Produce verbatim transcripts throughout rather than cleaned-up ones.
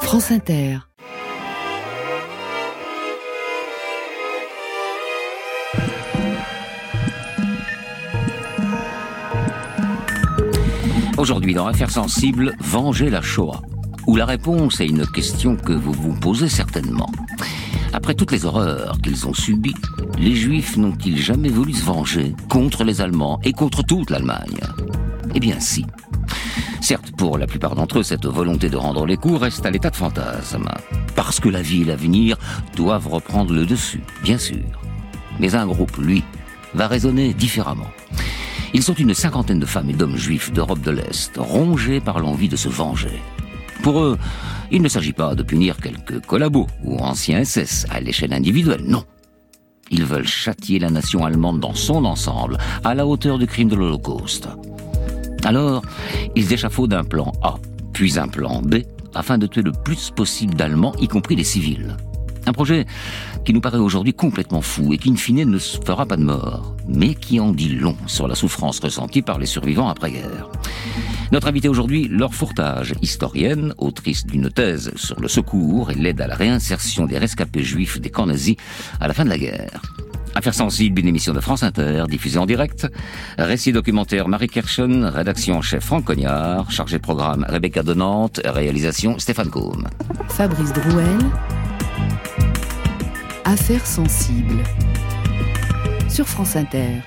France Inter. Aujourd'hui, dans Affaires sensibles, venger la Shoah. Ou la réponse à une question que vous vous posez certainement. Après toutes les horreurs qu'ils ont subies, les Juifs n'ont-ils jamais voulu se venger contre les Allemands et contre toute l'Allemagne ? Eh bien si. Certes, pour la plupart d'entre eux, cette volonté de rendre les coups reste à l'état de fantasme. Parce que la vie et l'avenir doivent reprendre le dessus, bien sûr. Mais un groupe, lui, va raisonner différemment. Ils sont une cinquantaine de femmes et d'hommes juifs d'Europe de l'Est, rongés par l'envie de se venger. Pour eux, il ne s'agit pas de punir quelques collabos ou anciens S S à l'échelle individuelle, non. Ils veulent châtier la nation allemande dans son ensemble, à la hauteur du crime de l'Holocauste. Alors, ils échafaudent un plan A, puis un plan B, afin de tuer le plus possible d'Allemands, y compris les civils. Un projet qui nous paraît aujourd'hui complètement fou et qui, in fine, ne fera pas de mort, mais qui en dit long sur la souffrance ressentie par les survivants après-guerre. Notre invitée aujourd'hui, Laure Fourtage, historienne, autrice d'une thèse sur le secours et l'aide à la réinsertion des rescapés juifs des camps nazis à la fin de la guerre. Affaires sensibles, une émission de France Inter, diffusée en direct. Récit documentaire Marie Kerschen, rédaction en chef Franck Cognard, chargé de programme Rebecca Donante, réalisation Stéphane Combe. Fabrice Drouel. Affaires sensibles. Sur France Inter.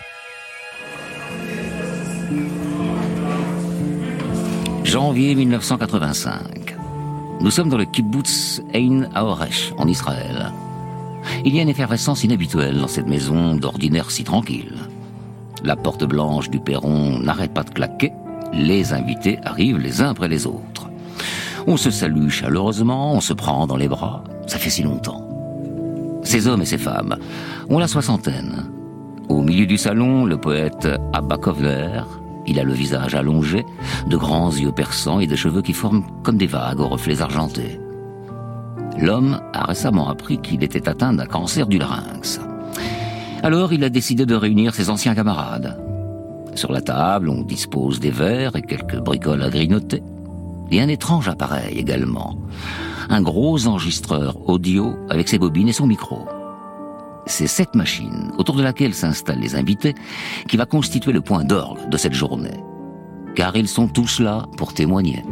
Janvier mille neuf cent quatre-vingt-cinq. Nous sommes dans le kibbutz Ein Haoresh, en Israël. Il y a une effervescence inhabituelle dans cette maison d'ordinaire si tranquille. La porte blanche du perron n'arrête pas de claquer. Les invités arrivent les uns après les autres. On se salue chaleureusement, on se prend dans les bras. Ça fait si longtemps. Ces hommes et ces femmes ont la soixantaine. Au milieu du salon, le poète Abba Kovler. Il a le visage allongé, de grands yeux perçants et des cheveux qui forment comme des vagues aux reflets argentés. L'homme a récemment appris qu'il était atteint d'un cancer du larynx. Alors il a décidé de réunir ses anciens camarades. Sur la table, on dispose des verres et quelques bricoles à grignoter. Et un étrange appareil également. Un gros enregistreur audio avec ses bobines et son micro. C'est cette machine, autour de laquelle s'installent les invités, qui va constituer le point d'orgue de cette journée. Car ils sont tous là pour témoigner.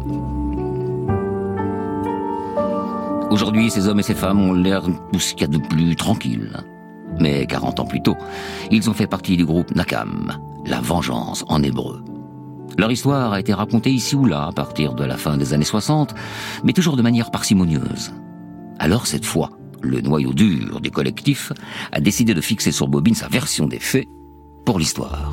Aujourd'hui, ces hommes et ces femmes ont l'air tout ce qu'il y a de plus tranquille. Mais quarante ans plus tôt, ils ont fait partie du groupe Nakam, la vengeance en hébreu. Leur histoire a été racontée ici ou là à partir de la fin des années soixante, mais toujours de manière parcimonieuse. Alors cette fois, le noyau dur du collectif a décidé de fixer sur bobine sa version des faits pour l'histoire.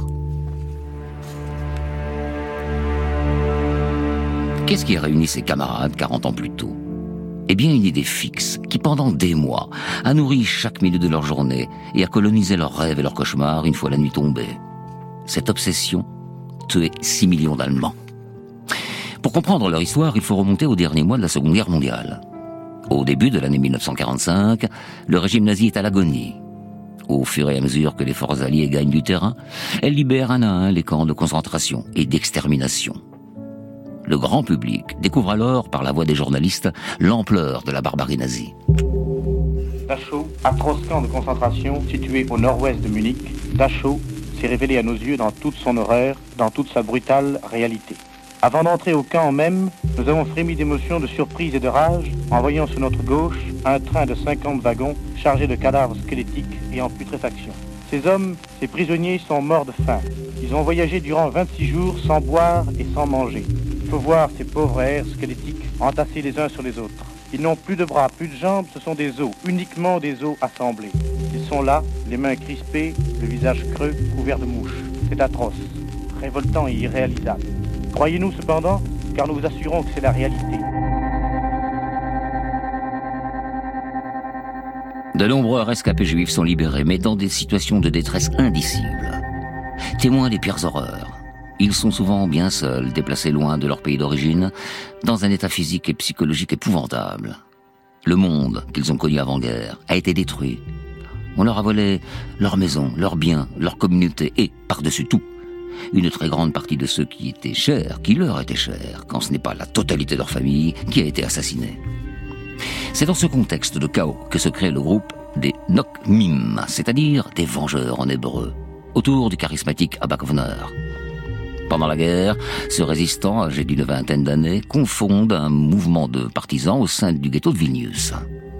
Qu'est-ce qui a réuni ses camarades quarante ans plus tôt ? Eh bien, une idée fixe qui, pendant des mois, a nourri chaque minute de leur journée et a colonisé leurs rêves et leurs cauchemars une fois la nuit tombée. Cette obsession tuait six millions d'Allemands. Pour comprendre leur histoire, il faut remonter aux derniers mois de la Seconde Guerre mondiale. Au début de l'année mille neuf cent quarante-cinq, le régime nazi est à l'agonie. Au fur et à mesure que les forces alliées gagnent du terrain, elles libèrent un à un les camps de concentration et d'extermination. Le grand public découvre alors, par la voix des journalistes, l'ampleur de la barbarie nazie. Dachau, atroce camp de concentration situé au nord-ouest de Munich, Dachau s'est révélé à nos yeux dans toute son horreur, dans toute sa brutale réalité. Avant d'entrer au camp même, nous avons frémi d'émotion, de surprise et de rage en voyant sur notre gauche un train de cinquante wagons chargés de cadavres squelettiques et en putréfaction. Ces hommes, ces prisonniers sont morts de faim. Ils ont voyagé durant vingt-six jours sans boire et sans manger. Il faut voir ces pauvres airs squelettiques entassés les uns sur les autres. Ils n'ont plus de bras, plus de jambes, ce sont des os, uniquement des os assemblés. Ils sont là, les mains crispées, le visage creux, couvert de mouches. C'est atroce, révoltant et irréalisable. Croyez-nous cependant, car nous vous assurons que c'est la réalité. De nombreux rescapés juifs sont libérés, mais dans des situations de détresse indicibles. Témoins des pires horreurs. Ils sont souvent bien seuls, déplacés loin de leur pays d'origine, dans un état physique et psychologique épouvantable. Le monde qu'ils ont connu avant-guerre a été détruit. On leur a volé leur maison, leurs biens, leur communauté et, par-dessus tout, une très grande partie de ceux qui étaient chers, qui leur étaient chers, quand ce n'est pas la totalité de leur famille, qui a été assassinée. C'est dans ce contexte de chaos que se crée le groupe des Nokmim, c'est-à-dire des vengeurs en hébreu, autour du charismatique Abba Kovner. Pendant la guerre, ce résistant, âgé d'une vingtaine d'années, confonde un mouvement de partisans au sein du ghetto de Vilnius.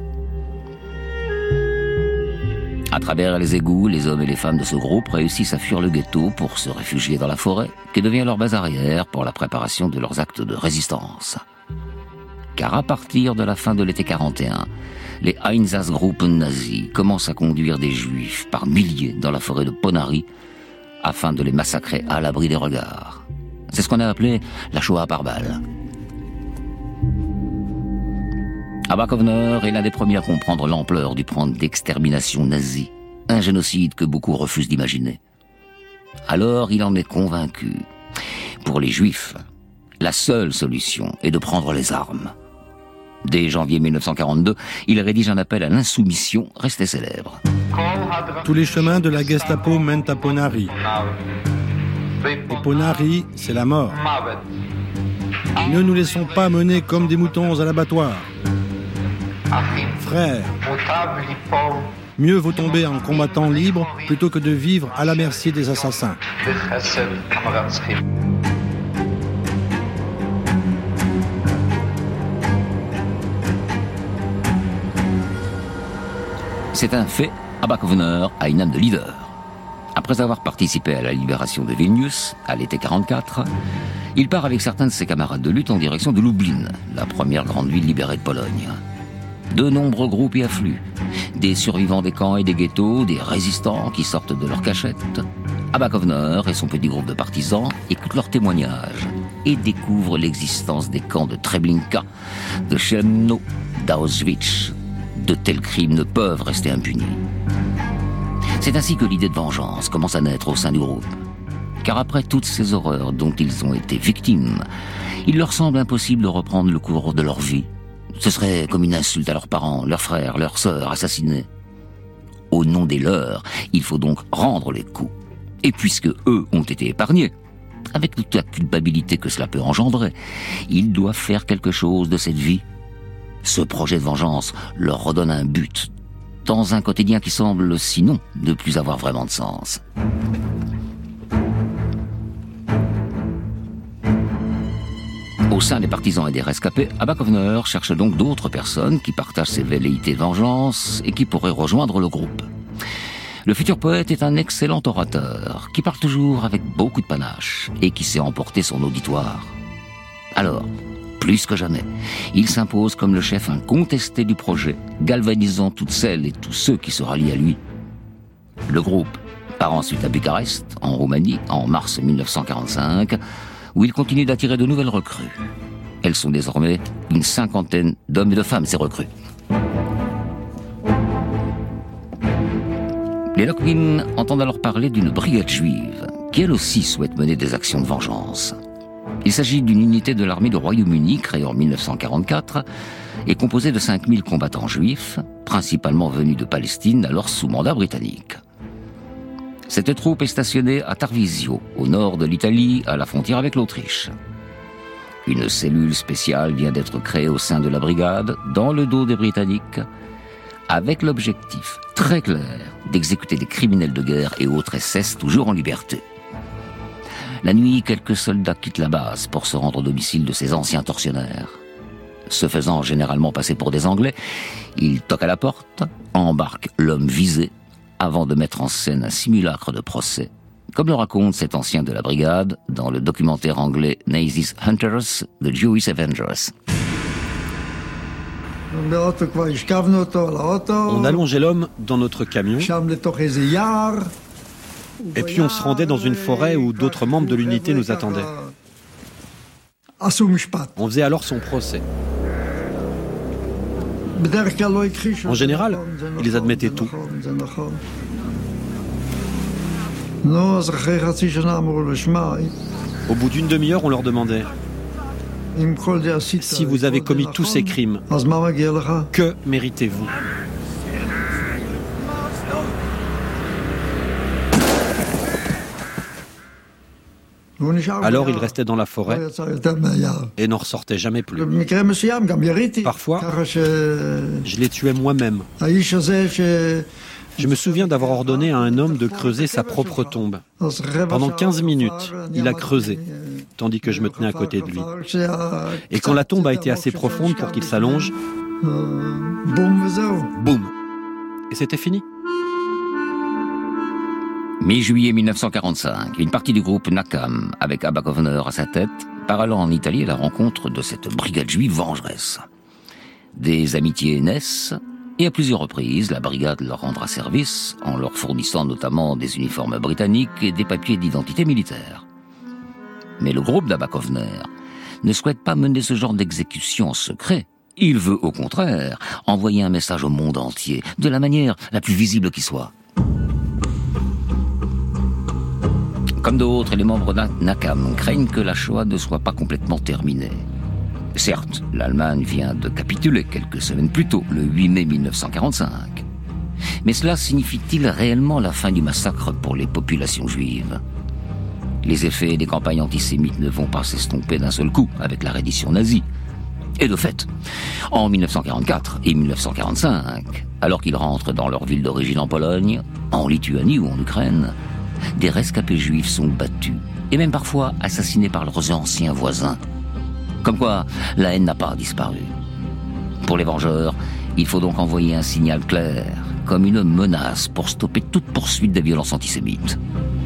À travers les égouts, les hommes et les femmes de ce groupe réussissent à fuir le ghetto pour se réfugier dans la forêt, qui devient leur base arrière pour la préparation de leurs actes de résistance. Car à partir de la fin de l'été quarante et un, les Einsatzgruppen nazis commencent à conduire des juifs par milliers dans la forêt de Ponary, afin de les massacrer à l'abri des regards. C'est ce qu'on a appelé la Shoah par balle. Abba Kovner est l'un des premiers à comprendre l'ampleur du plan d'extermination nazi, un génocide que beaucoup refusent d'imaginer. Alors il en est convaincu. Pour les Juifs, la seule solution est de prendre les armes. Dès janvier mille neuf cent quarante-deux, il rédige un appel à l'insoumission resté célèbre. Tous les chemins de la Gestapo mènent à Ponary. Et Ponary, c'est la mort. Ne nous laissons pas mener comme des moutons à l'abattoir. Frères, mieux vaut tomber en combattant libre plutôt que de vivre à la merci des assassins. C'est un fait, Abba Kovner a une âme de leader. Après avoir participé à la libération de Vilnius, à l'été quarante-quatre, il part avec certains de ses camarades de lutte en direction de Lublin, la première grande ville libérée de Pologne. De nombreux groupes y affluent. Des survivants des camps et des ghettos, des résistants qui sortent de leur cachette. Abba Kovner et son petit groupe de partisans écoutent leurs témoignages et découvrent l'existence des camps de Treblinka, de Chełmno, d'Auschwitz. De tels crimes ne peuvent rester impunis. C'est ainsi que l'idée de vengeance commence à naître au sein du groupe. Car après toutes ces horreurs dont ils ont été victimes, il leur semble impossible de reprendre le cours de leur vie. Ce serait comme une insulte à leurs parents, leurs frères, leurs sœurs assassinés. Au nom des leurs, il faut donc rendre les coups. Et puisque eux ont été épargnés, avec toute la culpabilité que cela peut engendrer, ils doivent faire quelque chose de cette vie. Ce projet de vengeance leur redonne un but, dans un quotidien qui semble, sinon, ne plus avoir vraiment de sens. Au sein des partisans et des rescapés, Abba Kovner cherche donc d'autres personnes qui partagent ses velléités de vengeance et qui pourraient rejoindre le groupe. Le futur poète est un excellent orateur, qui parle toujours avec beaucoup de panache et qui sait emporter son auditoire. Alors, plus que jamais, il s'impose comme le chef incontesté du projet, galvanisant toutes celles et tous ceux qui se rallient à lui. Le groupe part ensuite à Bucarest, en Roumanie, en mars mille neuf cent quarante-cinq, où il continue d'attirer de nouvelles recrues. Elles sont désormais une cinquantaine d'hommes et de femmes, ces recrues. Les Nokmim entendent alors parler d'une brigade juive, qui elle aussi souhaite mener des actions de vengeance. Il s'agit d'une unité de l'armée du Royaume-Uni créée en mille neuf cent quarante-quatre et composée de cinq mille combattants juifs, principalement venus de Palestine, alors sous mandat britannique. Cette troupe est stationnée à Tarvisio, au nord de l'Italie, à la frontière avec l'Autriche. Une cellule spéciale vient d'être créée au sein de la brigade, dans le dos des Britanniques, avec l'objectif très clair d'exécuter des criminels de guerre et autres S S toujours en liberté. La nuit, quelques soldats quittent la base pour se rendre au domicile de ces anciens tortionnaires. Se faisant généralement passer pour des Anglais, ils toquent à la porte, embarquent l'homme visé, avant de mettre en scène un simulacre de procès, comme le raconte cet ancien de la brigade dans le documentaire anglais Nazi's Hunters, The Jewish Avengers. On allongeait l'homme dans notre camion, et puis on se rendait dans une forêt où d'autres membres de l'unité nous attendaient. On faisait alors son procès. En général, ils admettaient tout. Au bout d'une demi-heure, on leur demandait « Si vous avez commis tous ces crimes, que méritez-vous » Alors il restait dans la forêt et n'en ressortait jamais plus. Parfois, je les tuais moi-même. Je me souviens d'avoir ordonné à un homme de creuser sa propre tombe. Pendant quinze minutes, il a creusé, tandis que je me tenais à côté de lui. Et quand la tombe a été assez profonde pour qu'il s'allonge, boum, et c'était fini. Mi-juillet mille neuf cent quarante-cinq, une partie du groupe Nakam, avec Abba Kovner à sa tête, part alors en Italie à la rencontre de cette brigade juive vengeresse. Des amitiés naissent, et à plusieurs reprises, la brigade leur rendra service, en leur fournissant notamment des uniformes britanniques et des papiers d'identité militaire. Mais le groupe d'Abba Kovner ne souhaite pas mener ce genre d'exécution en secret. Il veut, au contraire, envoyer un message au monde entier, de la manière la plus visible qui soit. Comme d'autres, les membres de Nakam craignent que la Shoah ne soit pas complètement terminée. Certes, l'Allemagne vient de capituler quelques semaines plus tôt, le huit mai mille neuf cent quarante-cinq. Mais cela signifie-t-il réellement la fin du massacre pour les populations juives ? Les effets des campagnes antisémites ne vont pas s'estomper d'un seul coup avec la reddition nazie. Et de fait, en mille neuf cent quarante-quatre et mille neuf cent quarante-cinq, alors qu'ils rentrent dans leur ville d'origine en Pologne, en Lituanie ou en Ukraine, des rescapés juifs sont battus, et même parfois assassinés par leurs anciens voisins. Comme quoi, la haine n'a pas disparu. Pour les vengeurs, il faut donc envoyer un signal clair, comme une menace pour stopper toute poursuite des violences antisémites.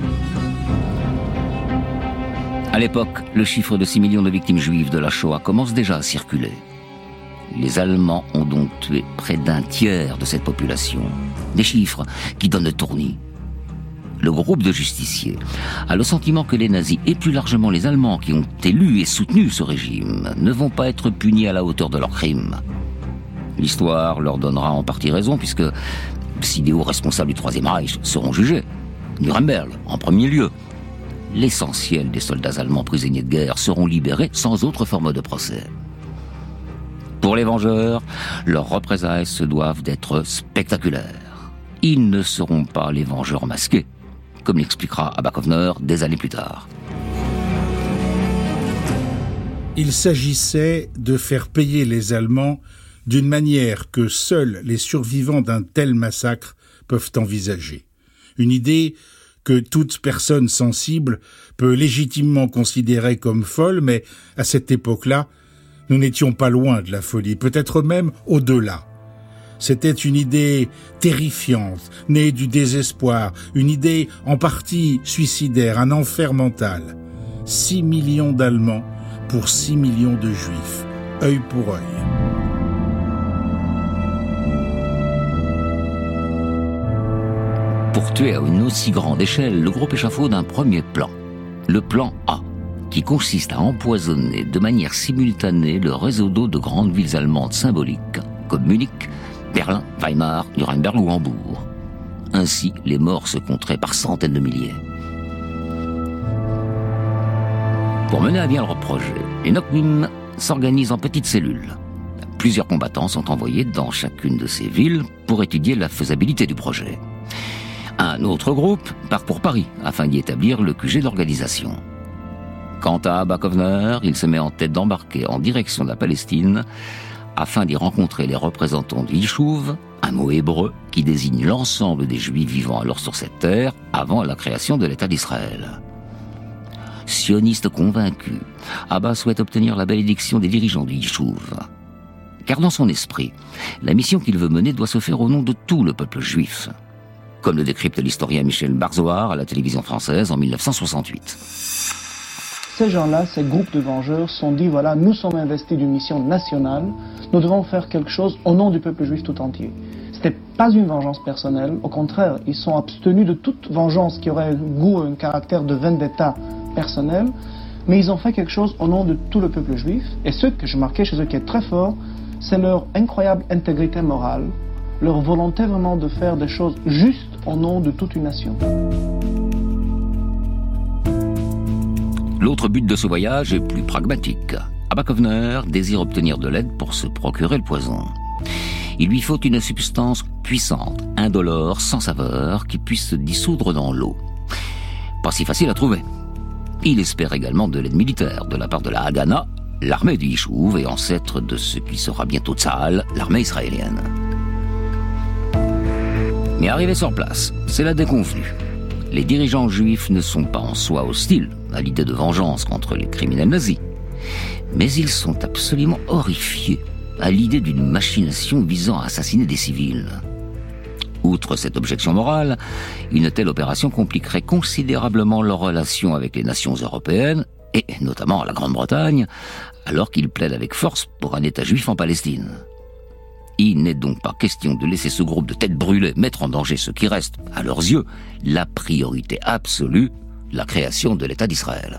À l'époque, le chiffre de six millions de victimes juives de la Shoah commence déjà à circuler. Les Allemands ont donc tué près d'un tiers de cette population. Des chiffres qui donnent le tournis. Le groupe de justiciers a le sentiment que les nazis et plus largement les Allemands qui ont élu et soutenu ce régime ne vont pas être punis à la hauteur de leurs crimes. L'histoire leur donnera en partie raison puisque si des hauts responsables du Troisième Reich seront jugés, Nuremberg en premier lieu, l'essentiel des soldats allemands prisonniers de guerre seront libérés sans autre forme de procès. Pour les vengeurs, leurs représailles se doivent d'être spectaculaires. Ils ne seront pas les vengeurs masqués, comme l'expliquera Abba Kovner des années plus tard. Il s'agissait de faire payer les Allemands d'une manière que seuls les survivants d'un tel massacre peuvent envisager. Une idée que toute personne sensible peut légitimement considérer comme folle, mais à cette époque-là, nous n'étions pas loin de la folie, peut-être même au-delà. C'était une idée terrifiante, née du désespoir, une idée en partie suicidaire, un enfer mental. Six millions d'Allemands pour six millions de Juifs, œil pour œil. Pour tuer à une aussi grande échelle, le groupe échafaude un premier plan, le plan A, qui consiste à empoisonner de manière simultanée le réseau d'eau de grandes villes allemandes symboliques, comme Munich, Berlin, Weimar, Nuremberg ou Hambourg. Ainsi, les morts se compteraient par centaines de milliers. Pour mener à bien leur projet, les Noknim s'organisent en petites cellules. Plusieurs combattants sont envoyés dans chacune de ces villes pour étudier la faisabilité du projet. Un autre groupe part pour Paris afin d'y établir le Q G d'organisation. Quant à Abba Kovner, il se met en tête d'embarquer en direction de la Palestine afin d'y rencontrer les représentants du Yishuv, un mot hébreu qui désigne l'ensemble des Juifs vivant alors sur cette terre avant la création de l'État d'Israël. Sioniste convaincu, Abba souhaite obtenir la bénédiction des dirigeants du Yishuv. Car dans son esprit, la mission qu'il veut mener doit se faire au nom de tout le peuple juif, comme le décrypte l'historien Michel Barzoar à la télévision française en mille neuf cent soixante-huit. Ces gens-là, ces groupes de vengeurs, se sont dit, voilà, nous sommes investis d'une mission nationale, nous devons faire quelque chose au nom du peuple juif tout entier. Ce n'était pas une vengeance personnelle, au contraire, ils sont abstenus de toute vengeance qui aurait un goût, un caractère de vendetta personnel, mais ils ont fait quelque chose au nom de tout le peuple juif, et ce que je marquais chez eux qui est très fort, c'est leur incroyable intégrité morale, leur volonté vraiment de faire des choses justes au nom de toute une nation. L'autre but de ce voyage est plus pragmatique. Abba Kovner désire obtenir de l'aide pour se procurer le poison. Il lui faut une substance puissante, indolore, sans saveur, qui puisse se dissoudre dans l'eau. Pas si facile à trouver. Il espère également de l'aide militaire de la part de la Haganah, l'armée du Yishuv et ancêtre de ce qui sera bientôt Tsahal, l'armée israélienne. Mais arrivé sur place, c'est la déconvenue. Les dirigeants juifs ne sont pas en soi hostiles à l'idée de vengeance contre les criminels nazis, mais ils sont absolument horrifiés à l'idée d'une machination visant à assassiner des civils. Outre cette objection morale, une telle opération compliquerait considérablement leurs relations avec les nations européennes, et notamment la Grande-Bretagne, alors qu'ils plaident avec force pour un État juif en Palestine. Il n'est donc pas question de laisser ce groupe de têtes brûlées mettre en danger ce qui reste, à leurs yeux, la priorité absolue, la création de l'État d'Israël.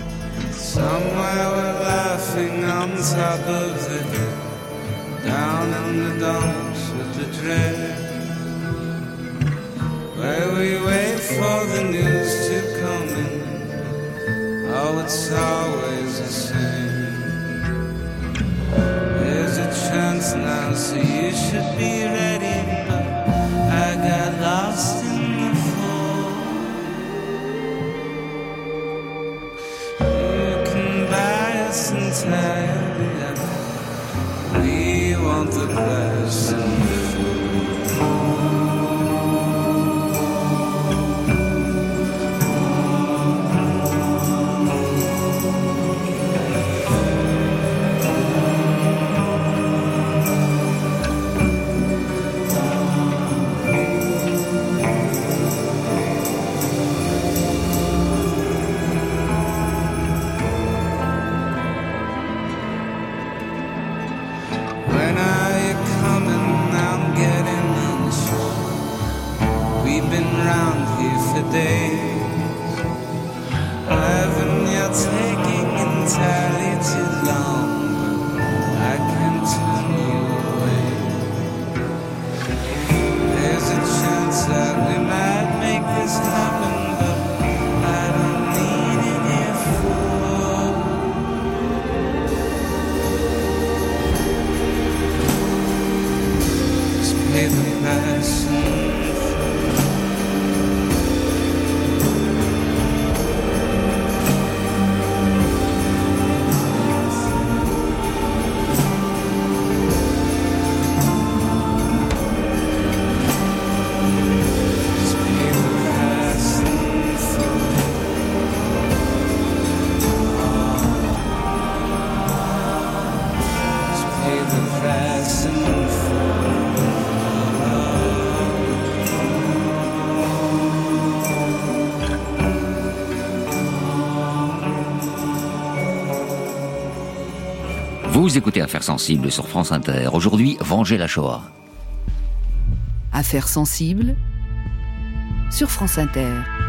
Where we wait for the news to come in, oh, it's always the same. There's a chance now, so you should be ready, but I got lost in the fall. You can buy us entirely, we want the glass and the Vous écoutez Affaires sensibles sur France Inter. Aujourd'hui, venger la Shoah. Affaires sensibles sur France Inter.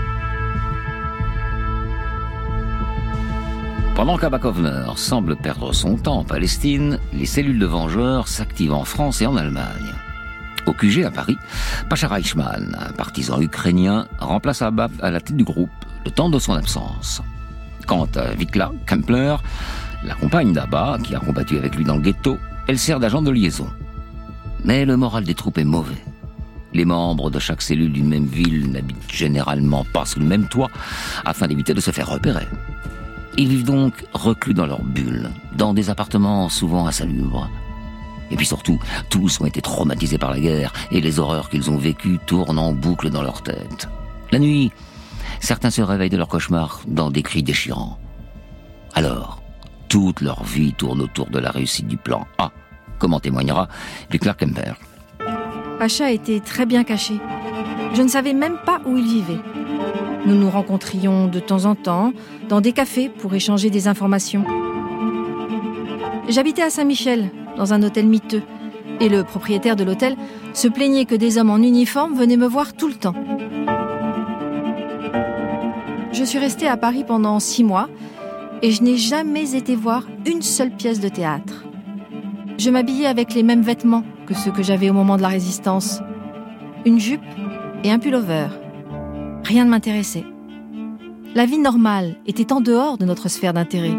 Pendant qu'Abba Kovner semble perdre son temps en Palestine, les cellules de vengeurs s'activent en France et en Allemagne. Au Q G à Paris, Pacha Reichmann, un partisan ukrainien, remplace Abba à la tête du groupe, le temps de son absence. Quant à Vikla Kempler, la compagne d'Abba, qui a combattu avec lui dans le ghetto, elle sert d'agent de liaison. Mais le moral des troupes est mauvais. Les membres de chaque cellule d'une même ville n'habitent généralement pas sous le même toit, afin d'éviter de se faire repérer. Ils vivent donc reclus dans leur bulle, dans des appartements souvent insalubres. Et puis surtout, tous ont été traumatisés par la guerre, et les horreurs qu'ils ont vécues tournent en boucle dans leur tête. La nuit, certains se réveillent de leur cauchemar dans des cris déchirants. Alors, toute leur vie tourne autour de la réussite du plan A, comme en témoignera Vikla Kempler. Pacha était très bien caché. Je ne savais même pas où il vivait. Nous nous rencontrions de temps en temps dans des cafés pour échanger des informations. J'habitais à Saint-Michel, dans un hôtel miteux, et le propriétaire de l'hôtel se plaignait que des hommes en uniforme venaient me voir tout le temps. Je suis restée à Paris pendant six mois et je n'ai jamais été voir une seule pièce de théâtre. Je m'habillais avec les mêmes vêtements que ceux que j'avais au moment de la Résistance. Une jupe et un pullover. Rien ne m'intéressait. La vie normale était en dehors de notre sphère d'intérêt.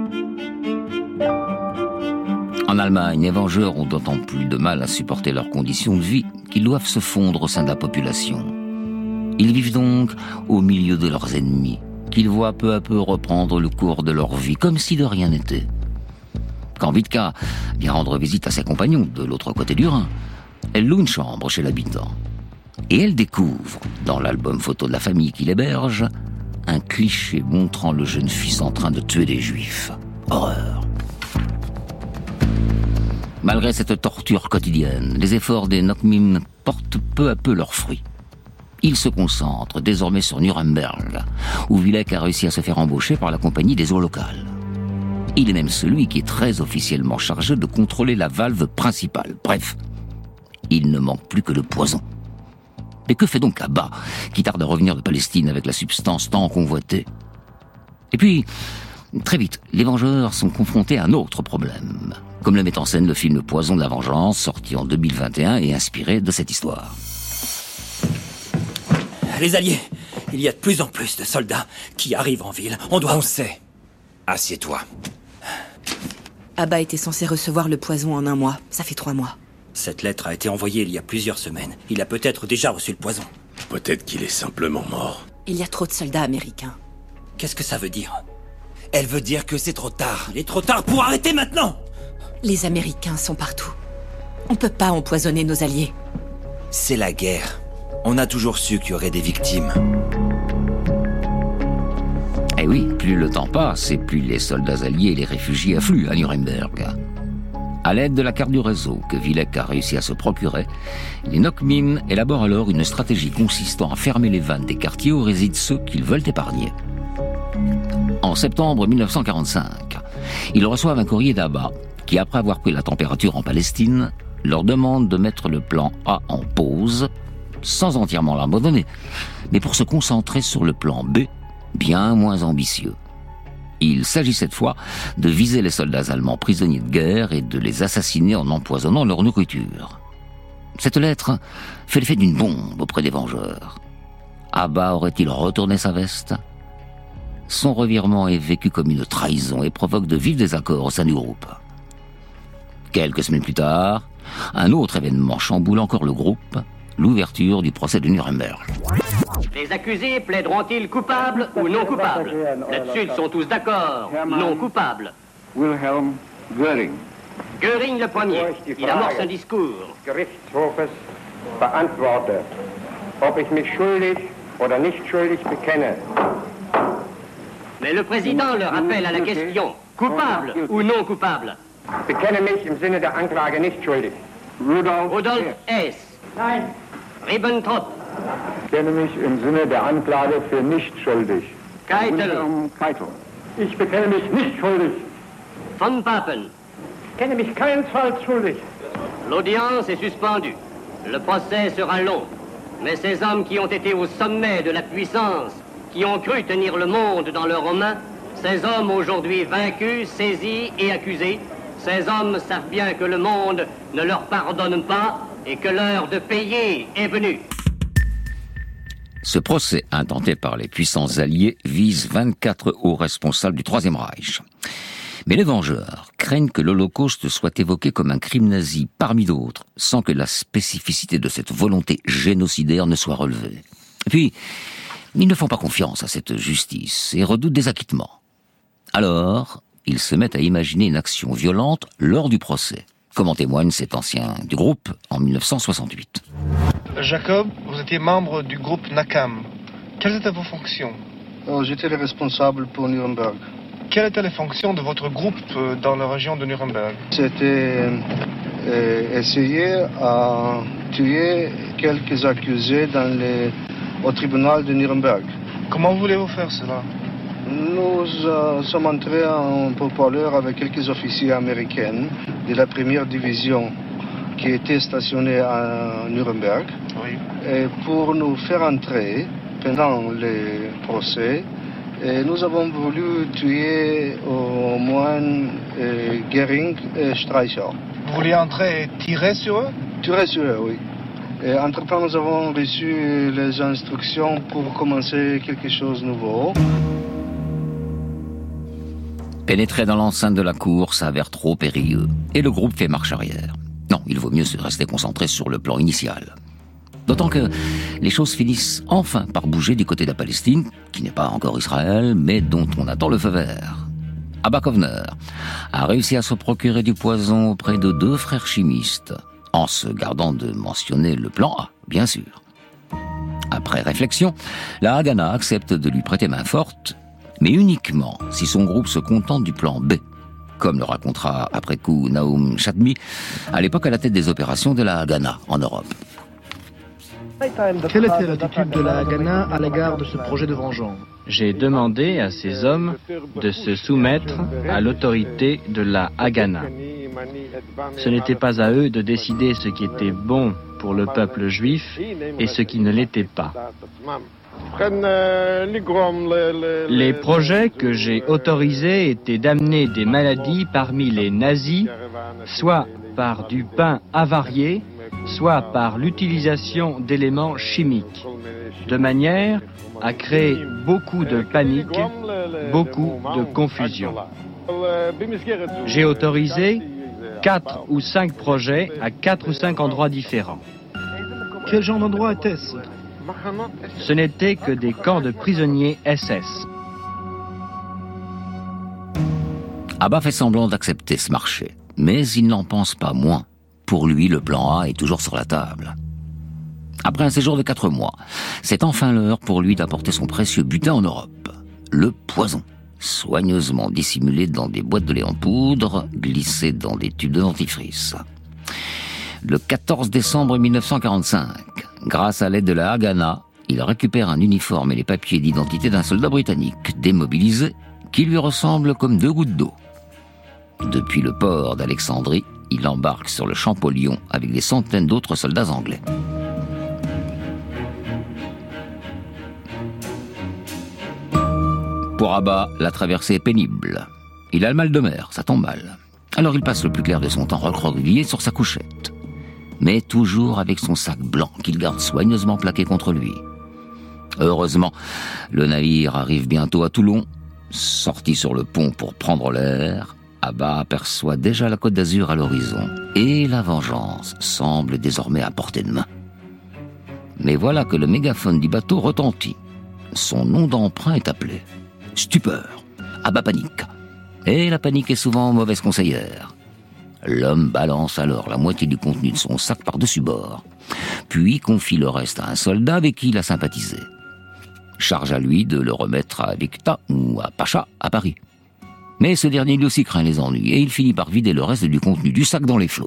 En Allemagne, les vengeurs ont d'autant plus de mal à supporter leurs conditions de vie qu'ils doivent se fondre au sein de la population. Ils vivent donc au milieu de leurs ennemis, qu'ils voient peu à peu reprendre le cours de leur vie, comme si de rien n'était. Quand Vitka vient rendre visite à ses compagnons de l'autre côté du Rhin, elle loue une chambre chez l'habitant. Et elle découvre, dans l'album photo de la famille qui l'héberge, un cliché montrant le jeune fils en train de tuer des juifs. Horreur. Malgré cette torture quotidienne, les efforts des Nokmim portent peu à peu leurs fruits. Ils se concentrent désormais sur Nuremberg, où Wilek a réussi à se faire embaucher par la compagnie des eaux locales. Il est même celui qui est très officiellement chargé de contrôler la valve principale. Bref, il ne manque plus que le poison. Mais que fait donc Abba, qui tarde à revenir de Palestine avec la substance tant convoitée? Et puis, très vite, les Vengeurs sont confrontés à un autre problème, comme le met en scène le film Poison de la Vengeance, sorti en deux mille vingt et un et inspiré de cette histoire. Les Alliés, il y a de plus en plus de soldats qui arrivent en ville. On doit... On sait. Assieds-toi. Abba était censé recevoir le poison en un mois. Ça fait trois mois. Cette lettre a été envoyée il y a plusieurs semaines. Il a peut-être déjà reçu le poison. Peut-être qu'il est simplement mort. Il y a trop de soldats américains. Qu'est-ce que ça veut dire? Elle veut dire que c'est trop tard. Il est trop tard pour arrêter maintenant! Les Américains sont partout. On peut pas empoisonner nos alliés. C'est la guerre. On a toujours su qu'il y aurait des victimes. Eh oui, plus le temps passe et plus les soldats alliés et les réfugiés affluent à Nuremberg. À l'aide de la carte du réseau que Wilek a réussi à se procurer, les Nokmim élaborent alors une stratégie consistant à fermer les vannes des quartiers où résident ceux qu'ils veulent épargner. En septembre mille neuf cent quarante-cinq, ils reçoivent un courrier d'Abba qui, après avoir pris la température en Palestine, leur demande de mettre le plan A en pause, sans entièrement l'abandonner, mais pour se concentrer sur le plan B, bien moins ambitieux. Il s'agit cette fois de viser les soldats allemands prisonniers de guerre et de les assassiner en empoisonnant leur nourriture. Cette lettre fait l'effet d'une bombe auprès des Vengeurs. Abba aurait-il retourné sa veste? Son revirement est vécu comme une trahison et provoque de vifs désaccords au sein du groupe. Quelques semaines plus tard, un autre événement chamboule encore le groupe, l'ouverture du procès de Nuremberg. Les accusés plaideront-ils coupables ou non coupables? Là-dessus, ils sont tous d'accord. Non coupables. Wilhelm Göring. Göring le premier. Il amorce un discours. Gerichtshofes beantworte, ob ich mich schuldig oder nicht schuldig bekenne. Mais le président le rappelle à la question. Coupable ou non coupable? Bekenne mich im Sinne der Anklage nicht schuldig. Rudolf, Rudolf Hess. Nein. Ribbentrop. Ich bekenne mich im Sinne der Anklage für nicht schuldig. Keitel. Keitel. Ich bekenne mich nicht schuldig. Von Papen. Ich bekenne mich keinesfalls schuldig. L'audience est suspendue. Le procès sera long. Mais ces hommes qui ont été au sommet de la puissance, qui ont cru tenir le monde dans leurs mains, ces hommes aujourd'hui vaincus, saisis et accusés, ces hommes savent bien que le monde ne leur pardonne pas et que l'heure de payer est venue. Ce procès, intenté par les puissances alliées, vise vingt-quatre hauts responsables du Troisième Reich. Mais les Vengeurs craignent que l'Holocauste soit évoqué comme un crime nazi parmi d'autres, sans que la spécificité de cette volonté génocidaire ne soit relevée. Et puis, ils ne font pas confiance à cette justice et redoutent des acquittements. Alors, ils se mettent à imaginer une action violente lors du procès, comme en témoigne cet ancien du groupe en mille neuf cent soixante-huit. Jacob, vous étiez membre du groupe Nakam. Quelles étaient vos fonctions? oh, J'étais le responsable pour Nuremberg. Quelles étaient les fonctions de votre groupe dans la région de Nuremberg? C'était euh, essayer à tuer quelques accusés dans les, au tribunal de Nuremberg. Comment voulez-vous faire cela? Nous euh, sommes entrés en pourparlers avec quelques officiers américains de la première division qui était stationnée à Nuremberg. Oui. Et pour nous faire entrer pendant les procès, et nous avons voulu tuer au moins euh, Göring et Streicher. Vous vouliez entrer et tirer sur eux? Tirer sur eux, oui. Et entre-temps, nous avons reçu les instructions pour commencer quelque chose de nouveau. Pénétrer dans l'enceinte de la cour s'avère trop périlleux, et le groupe fait marche arrière. Non, il vaut mieux se rester concentré sur le plan initial. D'autant que les choses finissent enfin par bouger du côté de la Palestine, qui n'est pas encore Israël, mais dont on attend le feu vert. Abba Kovner a réussi à se procurer du poison auprès de deux frères chimistes, en se gardant de mentionner le plan A, bien sûr. Après réflexion, la Haganah accepte de lui prêter main forte, mais uniquement si son groupe se contente du plan B, comme le racontera après coup Naoum Chadmi, à l'époque à la tête des opérations de la Haganah en Europe. Quelle était l'attitude de la Haganah à l'égard de ce projet de vengeance? J'ai demandé à ces hommes de se soumettre à l'autorité de la Haganah. Ce n'était pas à eux de décider ce qui était bon pour le peuple juif et ce qui ne l'était pas. Les projets que j'ai autorisés étaient d'amener des maladies parmi les nazis, soit par du pain avarié, soit par l'utilisation d'éléments chimiques, de manière à créer beaucoup de panique, beaucoup de confusion. J'ai autorisé quatre ou cinq projets à quatre ou cinq endroits différents. Quel genre d'endroit était-ce? Ce n'étaient que des camps de prisonniers S S. Abba fait semblant d'accepter ce marché, mais il n'en pense pas moins. Pour lui, le plan A est toujours sur la table. Après un séjour de quatre mois, c'est enfin l'heure pour lui d'apporter son précieux butin en Europe. Le poison, soigneusement dissimulé dans des boîtes de lait en poudre, glissé dans des tubes de dentifrice. Le quatorze décembre mille neuf cent quarante-cinq, grâce à l'aide de la Haganah, il récupère un uniforme et les papiers d'identité d'un soldat britannique démobilisé qui lui ressemble comme deux gouttes d'eau. Depuis le port d'Alexandrie, il embarque sur le Champollion avec des centaines d'autres soldats anglais. Pour Abba, la traversée est pénible. Il a le mal de mer, ça tombe mal. Alors il passe le plus clair de son temps recroquevillé sur sa couchette. Mais toujours avec son sac blanc qu'il garde soigneusement plaqué contre lui. Heureusement, le navire arrive bientôt à Toulon. Sorti sur le pont pour prendre l'air, Abba aperçoit déjà la Côte d'Azur à l'horizon. Et la vengeance semble désormais à portée de main. Mais voilà que le mégaphone du bateau retentit. Son nom d'emprunt est appelé. Stupeur. Abba panique. Et la panique est souvent mauvaise conseillère. L'homme balance alors la moitié du contenu de son sac par-dessus bord, puis confie le reste à un soldat avec qui il a sympathisé. Charge à lui de le remettre à Victa ou à Pacha à Paris. Mais ce dernier lui aussi craint les ennuis et il finit par vider le reste du contenu du sac dans les flots.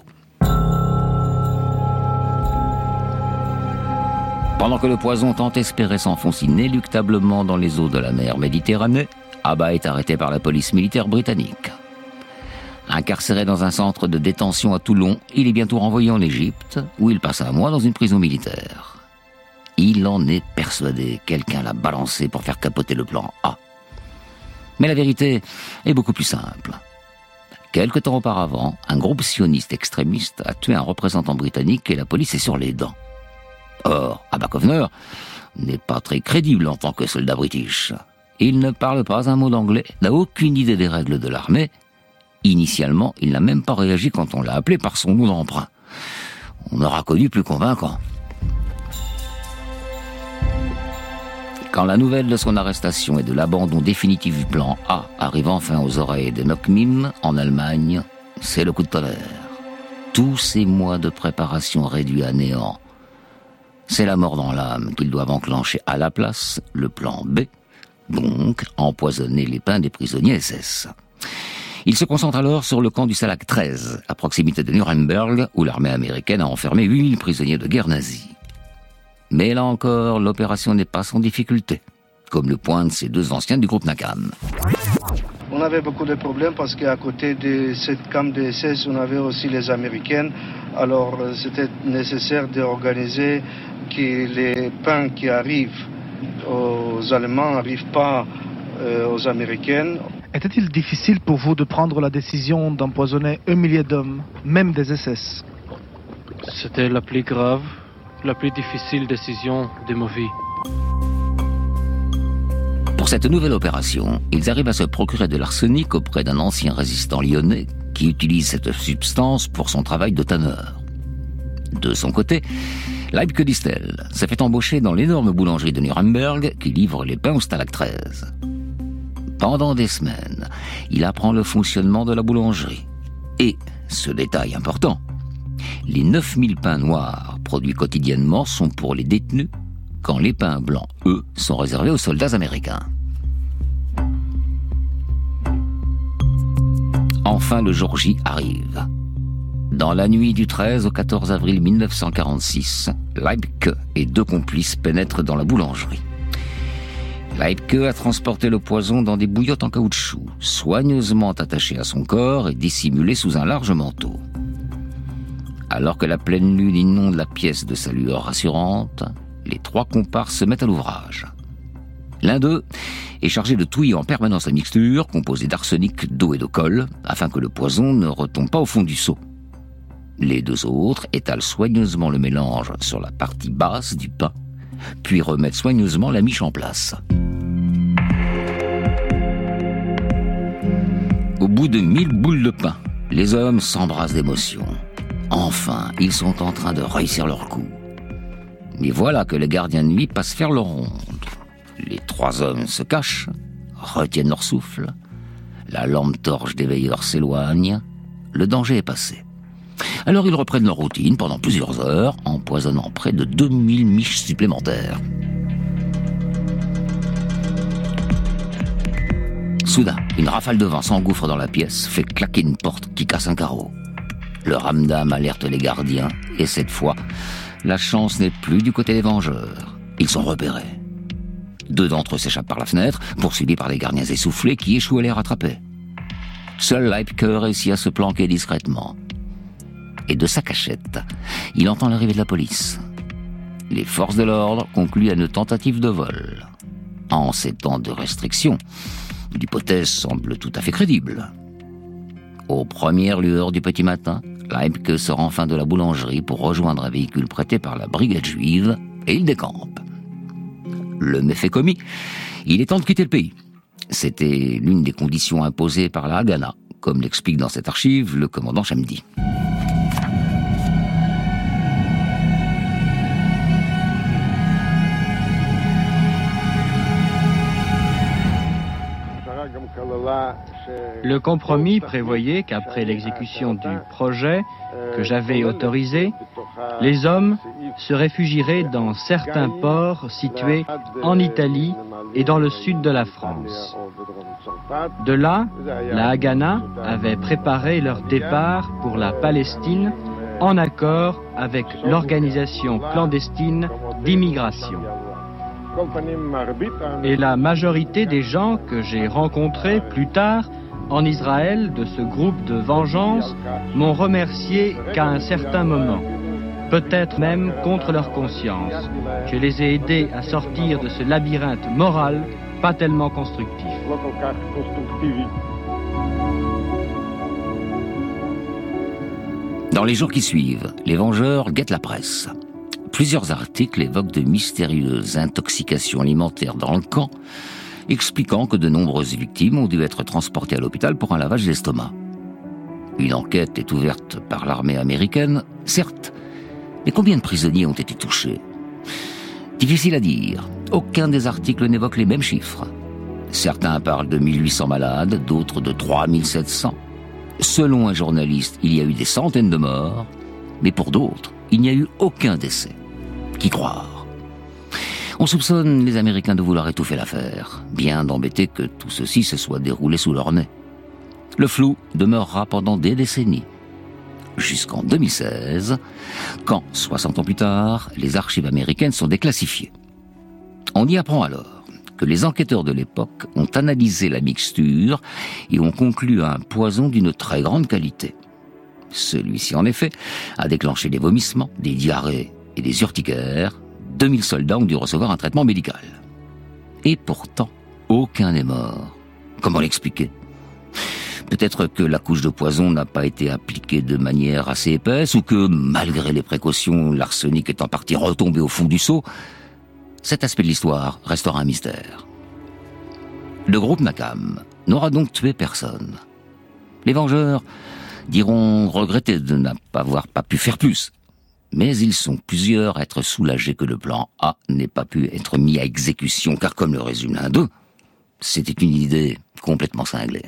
Pendant que le poison tant espéré s'enfonce inéluctablement dans les eaux de la mer Méditerranée, Abba est arrêté par la police militaire britannique. Incarcéré dans un centre de détention à Toulon, il est bientôt renvoyé en Égypte, où il passe un mois dans une prison militaire. Il en est persuadé, quelqu'un l'a balancé pour faire capoter le plan A. Mais la vérité est beaucoup plus simple. Quelque temps auparavant, un groupe sioniste extrémiste a tué un représentant britannique et la police est sur les dents. Or, Abba Kovner n'est pas très crédible en tant que soldat british. Il ne parle pas un mot d'anglais, n'a aucune idée des règles de l'armée. Initialement, il n'a même pas réagi quand on l'a appelé par son nom d'emprunt. On aura connu plus convaincant. Quand la nouvelle de son arrestation et de l'abandon définitif du plan A arrive enfin aux oreilles de Nokmim, en Allemagne, c'est le coup de tonnerre. Tous ces mois de préparation réduits à néant. C'est la mort dans l'âme qu'ils doivent enclencher à la place, le plan B, donc empoisonner les pains des prisonniers S S. Il se concentre alors sur le camp du Salag treize, à proximité de Nuremberg, où l'armée américaine a enfermé huit mille prisonniers de guerre nazis. Mais là encore, l'opération n'est pas sans difficulté, comme le pointent ces deux anciens du groupe Nakam. On avait beaucoup de problèmes parce qu'à côté de cette camp de S S, on avait aussi les Américaines. Alors c'était nécessaire d'organiser que les pains qui arrivent aux Allemands n'arrivent pas euh, aux Américaines. Était-il difficile pour vous de prendre la décision d'empoisonner un millier d'hommes, même des S S? C'était la plus grave, la plus difficile décision de ma vie. Pour cette nouvelle opération, ils arrivent à se procurer de l'arsenic auprès d'un ancien résistant lyonnais qui utilise cette substance pour son travail de tanneur. De son côté, Leibke Distel s'est fait embaucher dans l'énorme boulangerie de Nuremberg qui livre les pains au Stalag treize. Pendant des semaines, il apprend le fonctionnement de la boulangerie. Et, ce détail important, les neuf mille pains noirs produits quotidiennement sont pour les détenus, quand les pains blancs, eux, sont réservés aux soldats américains. Enfin, le jour J arrive. Dans la nuit du treize au quatorze avril mille neuf cent quarante-six, Leibke et deux complices pénètrent dans la boulangerie. Leibke a transporté le poison dans des bouillottes en caoutchouc, soigneusement attachées à son corps et dissimulées sous un large manteau. Alors que la pleine lune inonde la pièce de sa lueur rassurante, les trois comparses se mettent à l'ouvrage. L'un d'eux est chargé de touiller en permanence la mixture, composée d'arsenic, d'eau et de colle, afin que le poison ne retombe pas au fond du seau. Les deux autres étalent soigneusement le mélange sur la partie basse du pain, puis remettent soigneusement la miche en place. Au bout de mille boules de pain, les hommes s'embrassent d'émotion. Enfin, ils sont en train de réussir leur coup. Mais voilà que les gardiens de nuit passent faire leur ronde. Les trois hommes se cachent, retiennent leur souffle. La lampe torche des veilleurs s'éloigne. Le danger est passé. Alors ils reprennent leur routine pendant plusieurs heures, empoisonnant près de deux mille miches supplémentaires. Soudain, une rafale de vent s'engouffre dans la pièce, fait claquer une porte qui casse un carreau. Le ramdam alerte les gardiens, et cette fois, la chance n'est plus du côté des vengeurs. Ils sont repérés. Deux d'entre eux s'échappent par la fenêtre, poursuivis par les gardiens essoufflés qui échouent à les rattraper. Seul Leibke réussit à se planquer discrètement. Et de sa cachette, il entend l'arrivée de la police. Les forces de l'ordre concluent à une tentative de vol. En ces temps de restriction, l'hypothèse semble tout à fait crédible. Aux premières lueurs du petit matin, Leibke sort enfin de la boulangerie pour rejoindre un véhicule prêté par la brigade juive et il décampe. Le méfait commis, il est temps de quitter le pays. C'était l'une des conditions imposées par la Haganah, comme l'explique dans cette archive le commandant Chamdi. Le compromis prévoyait qu'après l'exécution du projet que j'avais autorisé, les hommes se réfugieraient dans certains ports situés en Italie et dans le sud de la France. De là, la Haganah avait préparé leur départ pour la Palestine en accord avec l'organisation clandestine d'immigration. Et la majorité des gens que j'ai rencontrés plus tard en Israël de ce groupe de vengeance m'ont remercié qu'à un certain moment, peut-être même contre leur conscience. Je les ai aidés à sortir de ce labyrinthe moral pas tellement constructif. Dans les jours qui suivent, les vengeurs guettent la presse. Plusieurs articles évoquent de mystérieuses intoxications alimentaires dans le camp, expliquant que de nombreuses victimes ont dû être transportées à l'hôpital pour un lavage d'estomac. Une enquête est ouverte par l'armée américaine, certes, mais combien de prisonniers ont été touchés ? Difficile à dire. Aucun des articles n'évoque les mêmes chiffres. Certains parlent de mille huit cents malades, d'autres de trois mille sept cents. Selon un journaliste, il y a eu des centaines de morts, mais pour d'autres, il n'y a eu aucun décès. Qui croire ? On soupçonne les Américains de vouloir étouffer l'affaire, bien d'embêter que tout ceci se soit déroulé sous leur nez. Le flou demeurera pendant des décennies. Jusqu'en deux mille seize, quand, soixante ans plus tard, les archives américaines sont déclassifiées. On y apprend alors que les enquêteurs de l'époque ont analysé la mixture et ont conclu à un poison d'une très grande qualité. Celui-ci, en effet, a déclenché des vomissements, des diarrhées et des urticaires. deux mille soldats ont dû recevoir un traitement médical. Et pourtant, aucun n'est mort. Comment l'expliquer ? Peut-être que la couche de poison n'a pas été appliquée de manière assez épaisse, ou que, malgré les précautions, l'arsenic est en partie retombé au fond du seau. Cet aspect de l'histoire restera un mystère. Le groupe Nakam n'aura donc tué personne. Les vengeurs diront regretter de n'avoir pas pu faire plus. Mais ils sont plusieurs à être soulagés que le plan A n'ait pas pu être mis à exécution, car comme le résume l'un d'eux, c'était une idée complètement cinglée.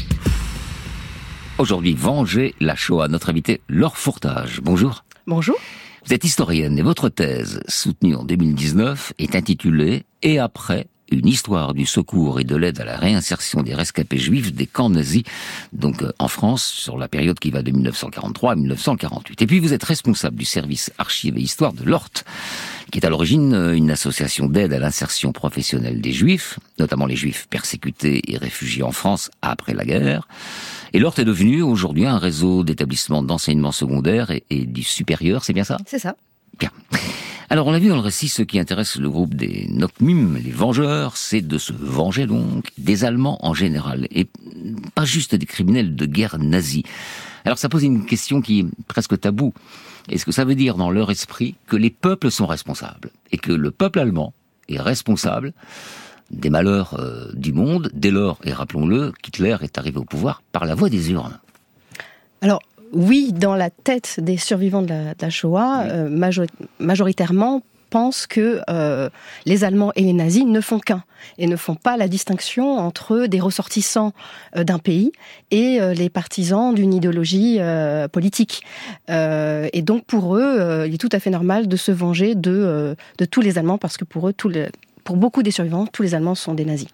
Aujourd'hui, venger la Shoah. Notre invité, Laure Fourtage. Bonjour. Bonjour. Vous êtes historienne et votre thèse, soutenue en deux mille dix-neuf, est intitulée « Et après, une histoire du secours et de l'aide à la réinsertion des rescapés juifs des camps nazis », donc euh, en France, sur la période qui va de mille neuf cent quarante-trois à mille neuf cent quarante-huit. Et puis vous êtes responsable du service Archives et Histoire de l'O R T, qui est à l'origine une association d'aide à l'insertion professionnelle des juifs, notamment les juifs persécutés et réfugiés en France après la guerre. Et l'O R T est devenu aujourd'hui un réseau d'établissements d'enseignement secondaire et, et du supérieur, c'est bien ça ? C'est ça. Bien. Alors on l'a vu dans le récit, ce qui intéresse le groupe des Nocmim, les Vengeurs, c'est de se venger donc des Allemands en général, et pas juste des criminels de guerre nazis. Alors ça pose une question qui est presque taboue. Est-ce que ça veut dire dans leur esprit que les peuples sont responsables, et que le peuple allemand est responsable des malheurs euh, du monde, dès lors, et rappelons-le, qu'Hitler est arrivé au pouvoir par la voie des urnes? Alors, oui, dans la tête des survivants de la, de la Shoah, oui. euh, major- majoritairement pensent que euh, les Allemands et les nazis ne font qu'un, et ne font pas la distinction entre des ressortissants euh, d'un pays et euh, les partisans d'une idéologie euh, politique. Euh, et donc pour eux, euh, il est tout à fait normal de se venger de, euh, de tous les Allemands, parce que pour eux, tous les, pour beaucoup des survivants, tous les Allemands sont des nazis.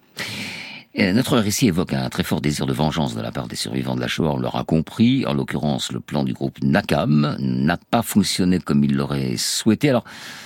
Et notre récit évoque un très fort désir de vengeance de la part des survivants de la Shoah, on l'aura compris. En l'occurrence, le plan du groupe Nakam n'a pas fonctionné comme il l'aurait souhaité. Alors,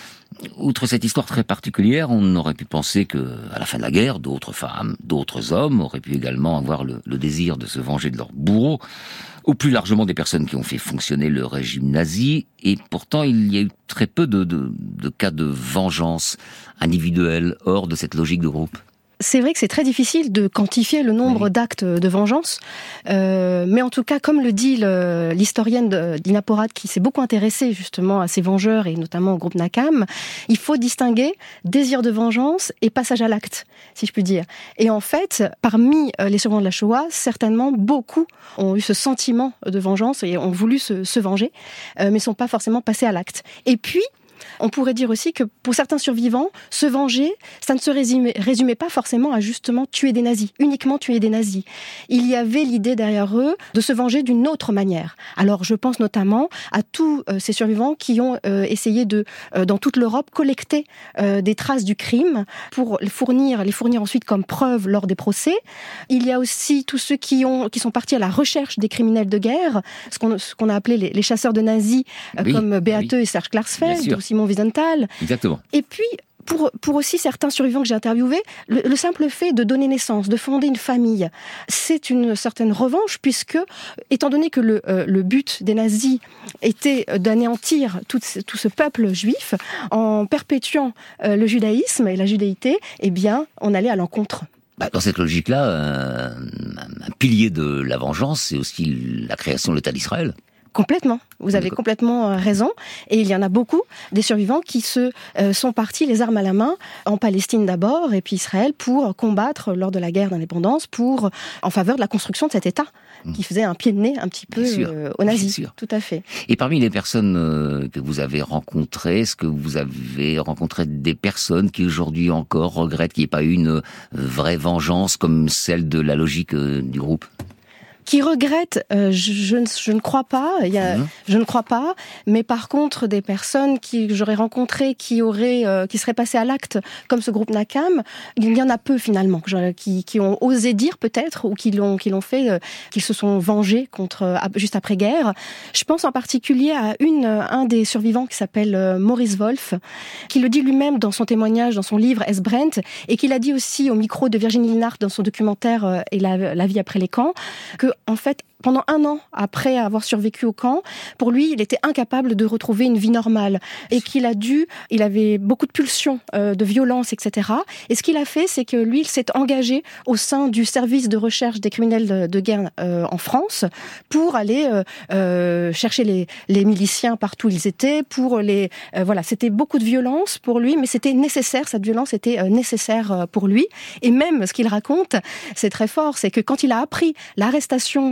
outre cette histoire très particulière, on aurait pu penser que, à la fin de la guerre, d'autres femmes, d'autres hommes auraient pu également avoir le, le désir de se venger de leurs bourreaux, ou plus largement des personnes qui ont fait fonctionner le régime nazi. Et pourtant, il y a eu très peu de, de, de cas de vengeance individuelle hors de cette logique de groupe. C'est vrai que c'est très difficile de quantifier le nombre oui. d'actes de vengeance, euh, mais en tout cas, comme le dit le, l'historienne de, d'Ina Porat, qui s'est beaucoup intéressée justement à ces vengeurs et notamment au groupe Nakam, il faut distinguer désir de vengeance et passage à l'acte, si je puis dire. Et en fait, parmi les survivants de la Shoah, certainement beaucoup ont eu ce sentiment de vengeance et ont voulu se, se venger, euh, mais ne sont pas forcément passés à l'acte. Et puis, on pourrait dire aussi que pour certains survivants, se venger, ça ne se résumait, résumait pas forcément à justement tuer des nazis, uniquement tuer des nazis. Il y avait l'idée derrière eux de se venger d'une autre manière. Alors je pense notamment à tous euh, ces survivants qui ont euh, essayé de, euh, dans toute l'Europe, collecter euh, des traces du crime pour les fournir, les fournir ensuite comme preuve lors des procès. Il y a aussi tous ceux qui, ont, qui sont partis à la recherche des criminels de guerre, ce qu'on, ce qu'on a appelé les, les chasseurs de nazis, euh, oui, comme Beate oui. et Serge Klarsfeld, ou Simon Wiesenthal. Exactement. Et puis, pour, pour aussi certains survivants que j'ai interviewés, le, le simple fait de donner naissance, de fonder une famille, c'est une certaine revanche, puisque, étant donné que le, euh, le but des nazis était d'anéantir tout, tout ce peuple juif, en perpétuant euh, le judaïsme et la judéité, eh bien, on allait à l'encontre. Bah, dans cette logique-là, euh, un pilier de la vengeance, c'est aussi la création de l'État d'Israël. Complètement. Vous avez complètement raison. Et il y en a beaucoup des survivants qui se euh, sont partis les armes à la main en Palestine d'abord et puis Israël pour combattre lors de la guerre d'indépendance pour en faveur de la construction de cet État mmh. qui faisait un pied de nez un petit peu euh, aux nazis. Tout à fait. Et parmi les personnes euh, que vous avez rencontrées, est-ce que vous avez rencontré des personnes qui aujourd'hui encore regrettent qu'il n'y ait pas eu une euh, vraie vengeance comme celle de la logique euh, du groupe ? Qui regrettent, euh, je, je, ne, je ne crois pas, il y a, mmh. je ne crois pas, mais par contre des personnes qui, que j'aurais rencontrées qui auraient, euh, qui seraient passées à l'acte, comme ce groupe Nakam, il y en a peu finalement, qui, qui ont osé dire peut-être, ou qui l'ont, qui l'ont fait, euh, qu'ils se sont vengés contre, euh, juste après-guerre. Je pense en particulier à une, un des survivants qui s'appelle euh, Maurice Wolf, qui le dit lui-même dans son témoignage, dans son livre Es Brent, et qui l'a dit aussi au micro de Virginie Linhart dans son documentaire euh, Et la, la vie après les camps, que en fait, pendant un an après avoir survécu au camp, pour lui, il était incapable de retrouver une vie normale et qu'il a dû, il avait beaucoup de pulsions, euh, de violence, et cetera. Et ce qu'il a fait, c'est que lui, il s'est engagé au sein du service de recherche des criminels de, de guerre euh, en France pour aller euh, euh, chercher les, les miliciens partout où ils étaient. Pour les, euh, voilà, c'était beaucoup de violence pour lui, mais c'était nécessaire. Cette violence était euh, nécessaire pour lui. Et même ce qu'il raconte, c'est très fort, c'est que quand il a appris l'arrestation de son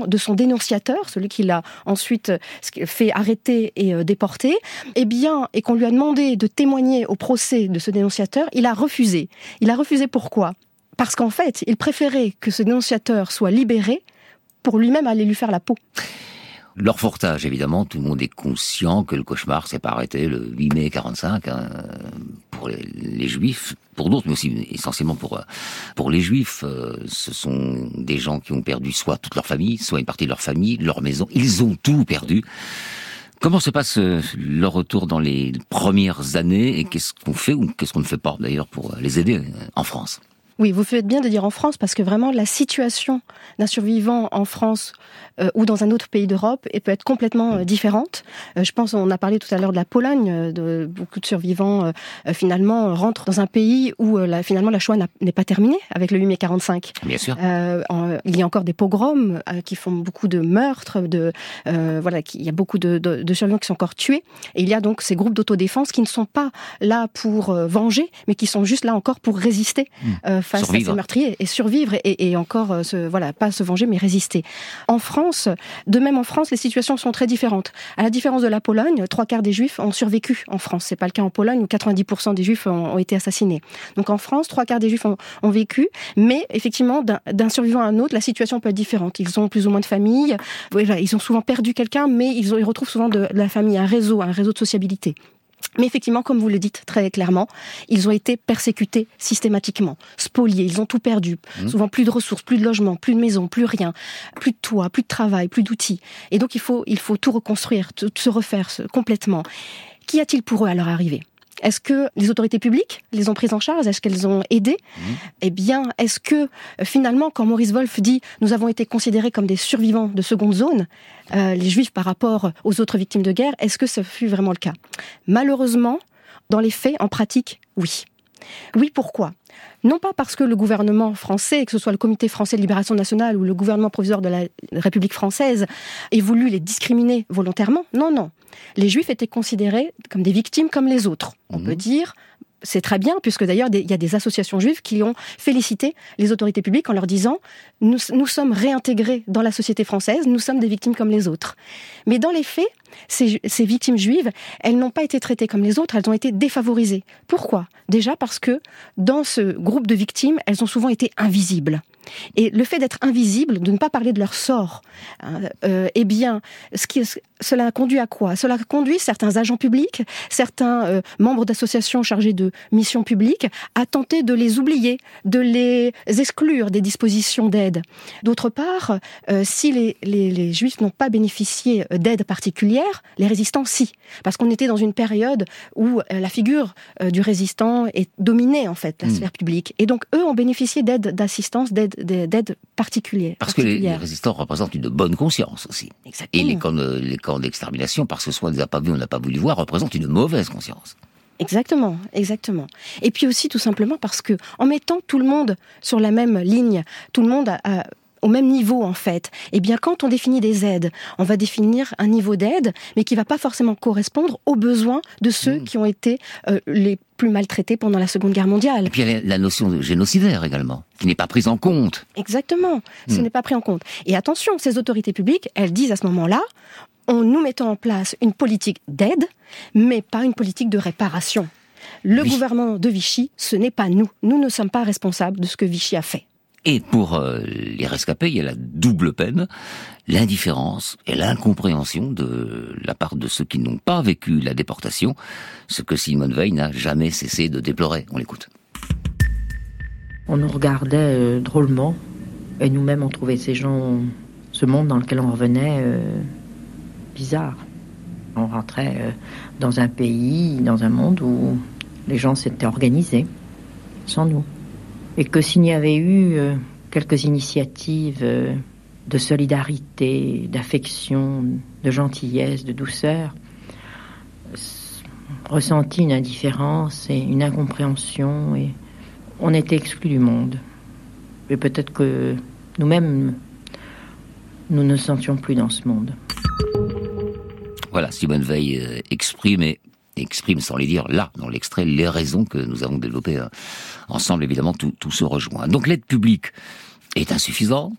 dénonciateur, celui qui l'a ensuite fait arrêter et euh, déporter, eh bien, et qu'on lui a demandé de témoigner au procès de ce dénonciateur, il a refusé. Il a refusé pourquoi ? Parce qu'en fait, il préférait que ce dénonciateur soit libéré pour lui-même aller lui faire la peau. Leur fortage, évidemment, tout le monde est conscient que le cauchemar s'est pas arrêté le huit mai quarante-cinq, hein, pour les, les Juifs, pour d'autres, mais aussi essentiellement pour pour les Juifs. Euh, ce sont des gens qui ont perdu soit toute leur famille, soit une partie de leur famille, leur maison. Ils ont tout perdu. Comment se passe euh, leur retour dans les premières années et qu'est-ce qu'on fait ou qu'est-ce qu'on ne fait pas d'ailleurs pour les aider euh, en France ? Oui, vous faites bien de dire en France, parce que vraiment la situation d'un survivant en France euh, ou dans un autre pays d'Europe peut être complètement euh, différente. Euh, je pense, on a parlé tout à l'heure de la Pologne, euh, de beaucoup de survivants euh, finalement rentrent dans un pays où euh, la, finalement la Shoah n'est pas terminée avec le huit mai quarante-cinq. Bien sûr. Euh, en, il y a encore des pogroms euh, qui font beaucoup de meurtres, de euh, voilà, qui, il y a beaucoup de, de, de survivants qui sont encore tués. Et il y a donc ces groupes d'autodéfense qui ne sont pas là pour euh, venger, mais qui sont juste là encore pour résister. Mmh. Euh, face survivre. à ces meurtriers et survivre et, et encore euh, se, voilà, pas se venger mais résister. En France, de même en France, les situations sont très différentes. À la différence de la Pologne, trois quarts des Juifs ont survécu en France. C'est pas le cas en Pologne où quatre-vingt-dix pour cent des Juifs ont, ont été assassinés. Donc en France, trois quarts des Juifs ont, ont vécu, mais effectivement d'un, d'un survivant à un autre, la situation peut être différente. Ils ont plus ou moins de famille, voilà, ils ont souvent perdu quelqu'un, mais ils, ont, ils retrouvent souvent de, de la famille, un réseau, un réseau de sociabilité. Mais effectivement, comme vous le dites très clairement, ils ont été persécutés systématiquement, spoliés, ils ont tout perdu. Mmh. Souvent plus de ressources, plus de logements, plus de maisons, plus rien, plus de toit, plus de travail, plus d'outils. Et donc il faut, il faut tout reconstruire, tout, se refaire complètement. Qu'y a-t-il pour eux à leur arrivée ? Est-ce que les autorités publiques les ont prises en charge ? Est-ce qu'elles ont aidé ? mmh. Eh bien, est-ce que finalement, quand Maurice Wolf dit « nous avons été considérés comme des survivants de seconde zone », euh, les Juifs par rapport aux autres victimes de guerre, est-ce que ce fut vraiment le cas ? Malheureusement, dans les faits, en pratique, oui. Oui, pourquoi ? Non pas parce que le gouvernement français, que ce soit le Comité français de libération nationale ou le gouvernement provisoire de la République française, ait voulu les discriminer volontairement. Non, non. Les Juifs étaient considérés comme des victimes comme les autres. On mmh. peut dire, c'est très bien, puisque d'ailleurs il y a des associations juives qui ont félicité les autorités publiques en leur disant « nous, nous sommes réintégrés dans la société française, nous sommes des victimes comme les autres ». Mais dans les faits, ces, ces victimes juives, elles n'ont pas été traitées comme les autres, elles ont été défavorisées. Pourquoi ? Déjà parce que dans ce groupe de victimes, elles ont souvent été invisibles. Et le fait d'être invisible, de ne pas parler de leur sort, euh, eh bien, ce qui, cela a conduit à quoi ? Cela a conduit certains agents publics, certains euh, membres d'associations chargés de missions publiques à tenter de les oublier, de les exclure des dispositions d'aide. D'autre part, euh, si les, les, les Juifs n'ont pas bénéficié d'aide particulière, les résistants si, parce qu'on était dans une période où euh, la figure euh, du résistant est dominée en fait, la mmh. sphère publique, et donc eux ont bénéficié d'aide, d'assistance, d'aide d'aide particulière. Parce que les, les résistants représentent une bonne conscience aussi. Exactement. Et les camps, de, les camps d'extermination, parce que soit on ne les a pas vus, on n'a pas voulu voir, représentent une mauvaise conscience. Exactement, exactement. Et puis aussi tout simplement parce que en mettant tout le monde sur la même ligne, tout le monde a, a au même niveau en fait, eh bien quand on définit des aides, on va définir un niveau d'aide, mais qui ne va pas forcément correspondre aux besoins de ceux mmh. qui ont été euh, les plus maltraités pendant la Seconde Guerre mondiale. Et puis il y a la notion de génocidaire également, qui n'est pas prise en compte. Exactement, ce mmh. n'est pas pris en compte. Et attention, ces autorités publiques, elles disent à ce moment-là, on nous mettant en place une politique d'aide, mais pas une politique de réparation. Le oui. gouvernement de Vichy, ce n'est pas nous. Nous ne sommes pas responsables de ce que Vichy a fait. Et pour euh, les rescapés, il y a la double peine, l'indifférence et l'incompréhension de la part de ceux qui n'ont pas vécu la déportation, ce que Simone Veil n'a jamais cessé de déplorer. On l'écoute. On nous regardait euh, drôlement, et nous-mêmes on trouvait ces gens, ce monde dans lequel on revenait, euh, bizarre. On rentrait euh, dans un pays, dans un monde où les gens s'étaient organisés, sans nous. Et que s'il y avait eu euh, quelques initiatives euh, de solidarité, d'affection, de gentillesse, de douceur, euh, ressenti une indifférence et une incompréhension, et on était exclus du monde. Et peut-être que nous-mêmes, nous ne sentions plus dans ce monde. Voilà, Simone Veil euh, exprime et exprime, sans les dire, là, dans l'extrait, les raisons que nous avons développées euh, ensemble. Évidemment, tout, tout se rejoint. Donc l'aide publique est insuffisante.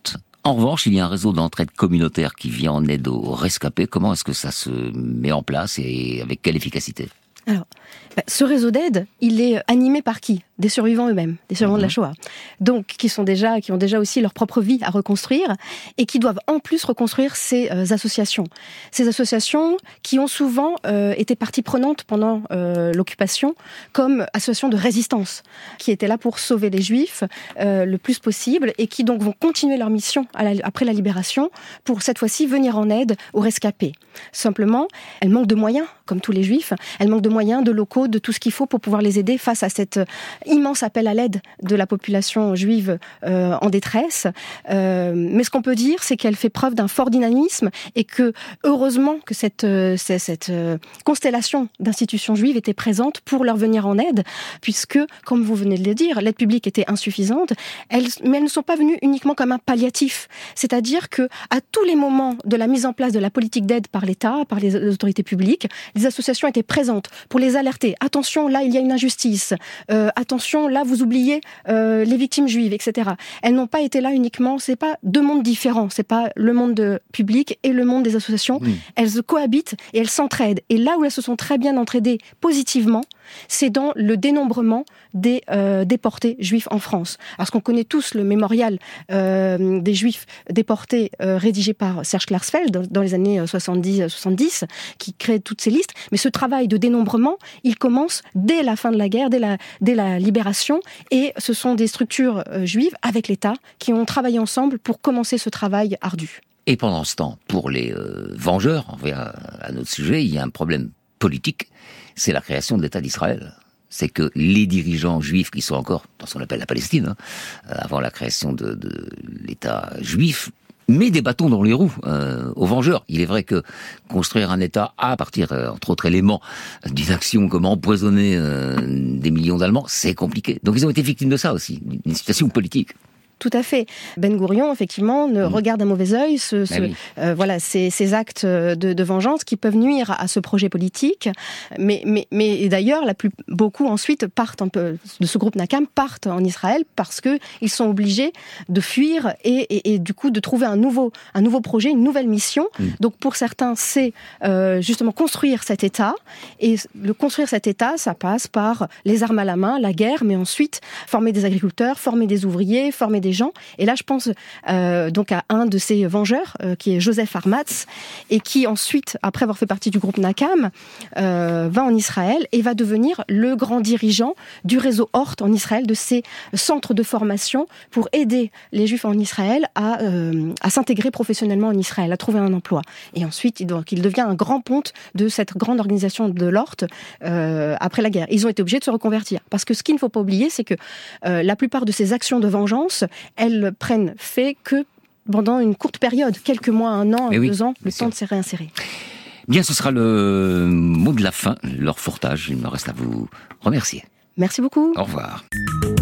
En revanche, il y a un réseau d'entraide communautaire qui vient en aide aux rescapés. Comment est-ce que ça se met en place et avec quelle efficacité ? Alors, bah, ce réseau d'aide, il est animé par qui ? Des survivants eux-mêmes, des survivants mmh. de la Shoah. Donc, qui sont déjà, qui ont déjà aussi leur propre vie à reconstruire et qui doivent en plus reconstruire ces euh, associations. Ces associations qui ont souvent euh, été partie prenante pendant euh, l'occupation, comme associations de résistance, qui étaient là pour sauver les Juifs euh, le plus possible et qui donc vont continuer leur mission à la, après la libération pour cette fois-ci venir en aide aux rescapés. Simplement, elles manquent de moyens, comme tous les Juifs. Elles manquent de moyens, de locaux, de tout ce qu'il faut pour pouvoir les aider face à cette immense appel à l'aide de la population juive euh, en détresse. Euh, mais ce qu'on peut dire, c'est qu'elle fait preuve d'un fort dynamisme et que, heureusement, que cette, euh, cette, cette euh, constellation d'institutions juives était présente pour leur venir en aide, puisque, comme vous venez de le dire, l'aide publique était insuffisante, elles, mais elles ne sont pas venues uniquement comme un palliatif. C'est-à-dire que, à tous les moments de la mise en place de la politique d'aide par l'État, par les autorités publiques, les associations étaient présentes pour les alerter. Attention, là, il y a une injustice. Euh, attention, là, vous oubliez euh, les victimes juives, et cetera. Elles n'ont pas été là uniquement, c'est pas deux mondes différents, c'est pas le monde de public et le monde des associations. Oui. Elles cohabitent et elles s'entraident. Et là où elles se sont très bien entraidées positivement, c'est dans le dénombrement des euh, déportés juifs en France. Parce qu'on connaît tous le mémorial euh, des juifs déportés euh, rédigé par Serge Klarsfeld dans, dans les années soixante-dix soixante-dix, qui crée toutes ces listes. Mais ce travail de dénombrement, il commence dès la fin de la guerre, dès la, dès la libération, et ce sont des structures euh, juives avec l'État qui ont travaillé ensemble pour commencer ce travail ardu. Et pendant ce temps, pour les euh, vengeurs, on revient à notre sujet, il y a un problème politique, c'est la création de l'État d'Israël. C'est que les dirigeants juifs qui sont encore dans ce qu'on appelle la Palestine, hein, avant la création de, de l'État juif, met des bâtons dans les roues euh, aux vengeurs. Il est vrai que construire un État à partir, euh, entre autres éléments, d'une action comme empoisonner euh, des millions d'Allemands, c'est compliqué. Donc ils ont été victimes de ça aussi, d'une situation politique. Tout à fait. Ben Gourion, effectivement, ne mmh. regarde d'un mauvais œil ce, ce, oui. euh, voilà, ces, ces actes de, de vengeance qui peuvent nuire à ce projet politique. Mais, mais, mais et d'ailleurs, la plus, beaucoup ensuite partent un peu, de ce groupe Nakam partent en Israël parce qu'ils sont obligés de fuir et, et, et du coup de trouver un nouveau, un nouveau projet, une nouvelle mission. Mmh. Donc pour certains, c'est euh, justement construire cet État. Et le construire cet État, ça passe par les armes à la main, la guerre, mais ensuite former des agriculteurs, former des ouvriers, former des gens. Et là, je pense euh, donc à un de ces vengeurs, euh, qui est Joseph Armatz, et qui ensuite, après avoir fait partie du groupe Nakam, euh, va en Israël et va devenir le grand dirigeant du réseau Hort en Israël, de ces centres de formation pour aider les Juifs en Israël à, euh, à s'intégrer professionnellement en Israël, à trouver un emploi. Et ensuite, il, donc, il devient un grand ponte de cette grande organisation de l'Hort euh, après la guerre. Ils ont été obligés de se reconvertir. Parce que ce qu'il ne faut pas oublier, c'est que euh, la plupart de ces actions de vengeance, elles prennent fait que pendant une courte période, quelques mois, un an, oui, deux ans, le temps de se réinsérer. Bien, ce sera le mot de la fin, Laure Fourtage. Il me reste à vous remercier. Merci beaucoup. Au revoir.